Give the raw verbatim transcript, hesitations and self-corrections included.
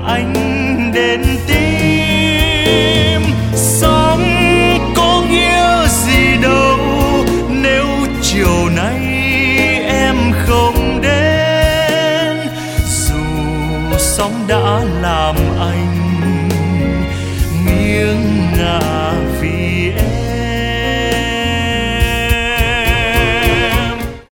anh đến tìm. Sống có nghĩa gì đâu nếu chiều nay em không đến. Dù sóng đã làm anh nghiêng ngả vì em.